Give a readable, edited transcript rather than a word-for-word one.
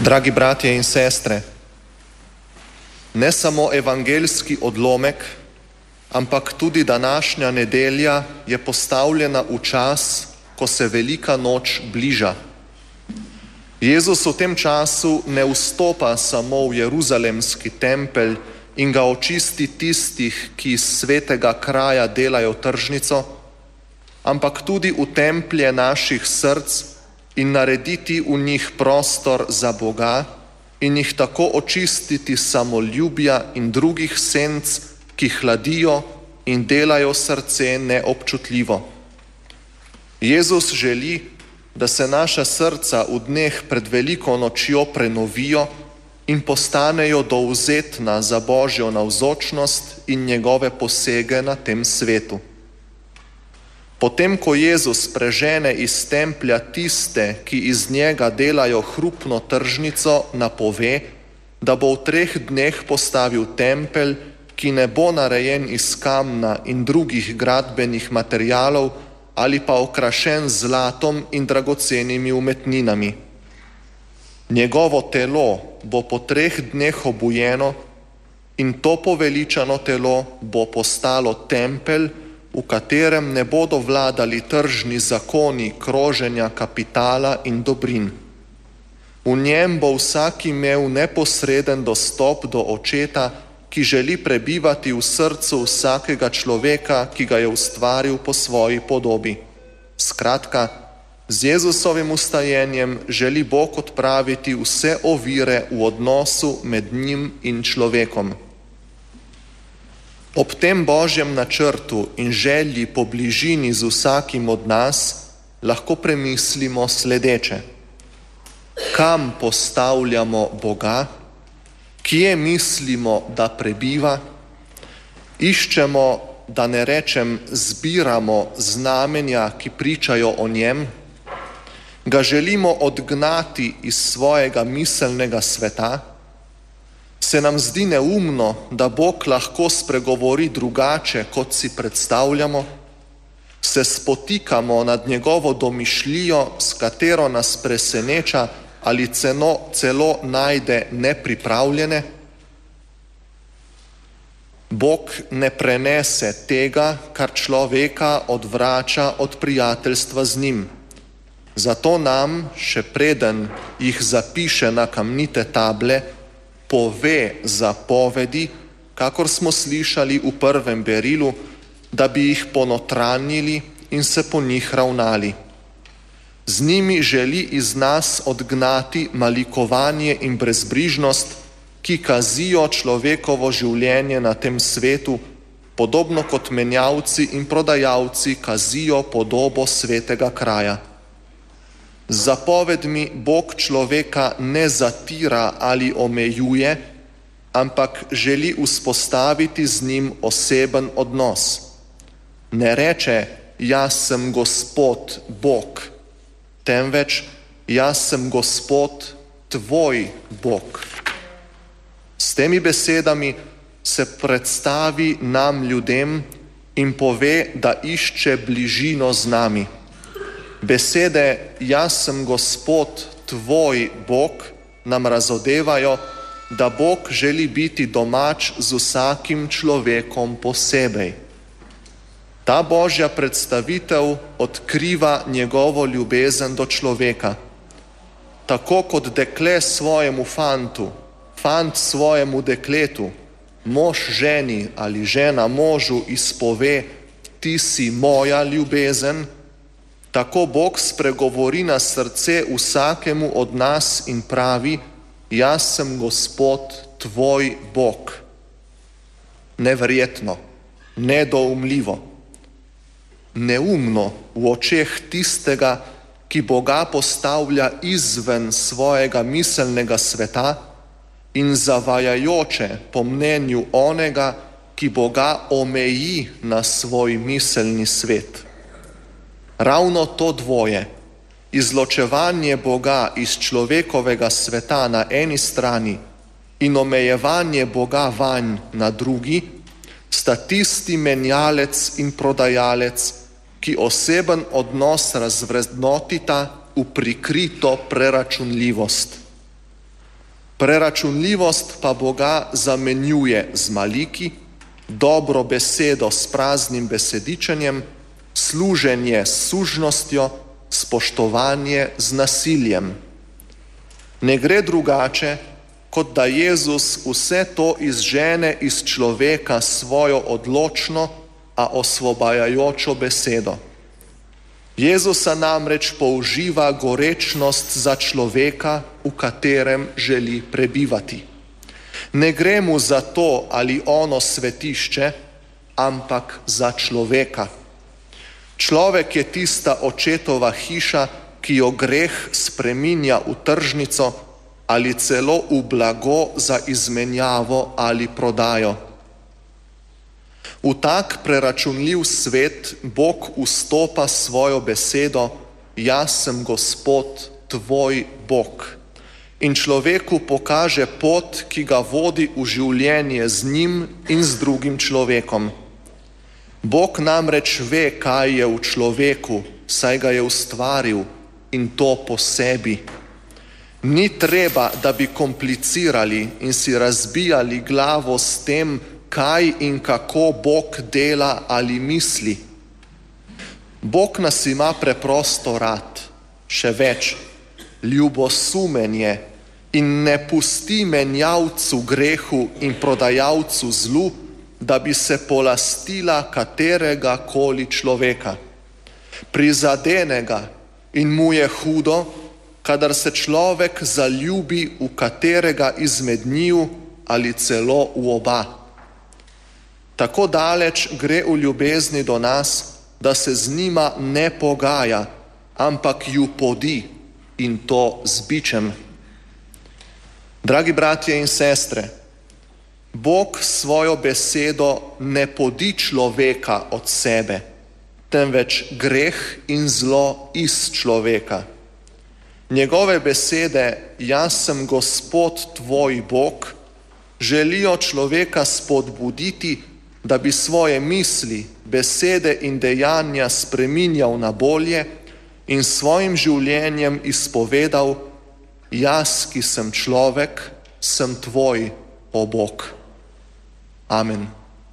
Dragi bratje in sestre, ne samo evangeljski odlomek, ampak tudi današnja nedelja je postavljena v čas, ko se velika noč bliža. Jezus v tem času ne vstopa samo v jeruzalemski tempelj in ga očisti tistih, ki iz svetega kraja delajo tržnico, ampak tudi v templje naših src in narediti v njih prostor za Boga in jih tako očistiti samoljubja in drugih senc, ki hladijo in delajo srce neobčutljivo. Jezus želi, da se naša srca v dneh pred veliko nočjo prenovijo in postanejo dovzetna za Božjo navzočnost in njegove posege na tem svetu. Potem, ko Jezus prežene iz templja tiste, ki iz njega delajo hrupno tržnico, napove, da bo v 3 dneh postavil tempelj, ki ne bo narejen iz kamna in drugih gradbenih materialov ali pa okrašen z zlatom in dragocenimi umetninami. Njegovo telo bo po 3 dneh obujeno in to poveličano telo bo postalo tempelj, v katerem ne bodo vladali tržni zakoni kroženja kapitala in dobrin. V njem bo vsak imel neposreden dostop do Očeta, ki želi prebivati v srcu vsakega človeka, ki ga je ustvaril po svoji podobi. Skratka, z Jezusovim vstajenjem želi Bog odpraviti vse ovire v odnosu med njim in človekom. Ob tem Božjem načrtu in želji po bližini z vsakim od nas lahko premislimo sledeče. Kam postavljamo Boga? Kje mislimo, da prebiva? Iščemo, da ne rečem, zbiramo znamenja, ki pričajo o njem? Ga želimo odgnati iz svojega miselnega sveta? Se nam zdi neumno, da Bog lahko spregovori drugače, kot si predstavljamo? Se spotikamo nad njegovo domišljijo, s katero nas preseneča ali celo najde nepripravljene? Bog ne prenese tega, kar človeka odvrača od prijateljstva z njim. Zato nam, še preden jih zapiše na kamnite table, pove zapovedi, kakor smo slišali v prvem berilu, da bi jih ponotranjili in se po njih ravnali. Z njimi želi iz nas odgnati malikovanje in brezbrižnost, ki kazijo človekovo življenje na tem svetu, podobno kot menjavci in prodajalci kazijo podobo svetega kraja. Z zapovedmi Bog človeka ne zatira ali omejuje, ampak želi vzpostaviti z njim oseben odnos. Ne reče, jaz sem Gospod Bog, temveč, jaz sem Gospod, tvoj Bog. S temi besedami se predstavi nam ljudem in pove, da išče bližino z nami. Besede, jaz sem Gospod, tvoj Bog, nam razodevajo, da Bog želi biti domač z vsakim človekom posebej. Ta Božja predstavitev odkriva njegovo ljubezen do človeka. Tako kot dekle svojemu fantu, fant svojemu dekletu, mož ženi ali žena možu izpove, ti si moja ljubezen, tako Bog spregovori na srce vsakemu od nas in pravi, jaz sem Gospod, tvoj Bog. Neverjetno, nedoumljivo, neumno v očeh tistega, ki Boga postavlja izven svojega miselnega sveta in zavajajoče po mnenju onega, ki Boga omeji na svoj miselni svet. Ravno to dvoje, izločevanje Boga iz človekovega sveta na eni strani in omejevanje Boga vanj na drugi, sta tisti menjalec in prodajalec, ki oseben odnos razvrednotita v prikrito preračunljivost. Preračunljivost pa Boga zamenjuje z maliki, dobro besedo s praznim besedičenjem, služenje s sužnostjo, spoštovanje z nasiljem. Ne gre drugače, kot da Jezus vse to izžene iz človeka svojo odločno, a osvobajajočo besedo. Jezusa namreč použiva gorečnost za človeka, v katerem želi prebivati. Ne gre mu za to ali ono svetišče, ampak za človeka. Človek je tista očetova hiša, ki jo greh spreminja v tržnico ali celo v blago za izmenjavo ali prodajo. V tak preračunljiv svet Bog vstopa svojo besedo: jaz sem Gospod, tvoj Bog. In človeku pokaže pot, ki ga vodi v življenje z njim in z drugim človekom. Bog namreč ve, kaj je v človeku, saj ga je ustvaril, in to po sebi. Ni treba, da bi komplicirali in si razbijali glavo s tem, kaj in kako Bog dela ali misli. Bog nas ima preprosto rad, še več, ljubosumen je in ne pusti menjavcu grehu in prodajalcu zlu, da bi se polastila katerega koli človeka. Prizadene ga in mu je hudo, kadar se človek zaljubi v katerega izmed njiju ali celo v oba. Tako daleč gre v ljubezni do nas, da se z njima ne pogaja, ampak ju podi, in to z bičem. Dragi bratje in sestre, Bog svojo besedo ne podi človeka od sebe, temveč greh in zlo iz človeka. Njegove besede, jaz sem Gospod tvoj Bog, želijo človeka spodbuditi, da bi svoje misli, besede in dejanja spreminjal na bolje in svojim življenjem izpovedal: jaz, ki sem človek, sem tvoj, o Bog. Amen.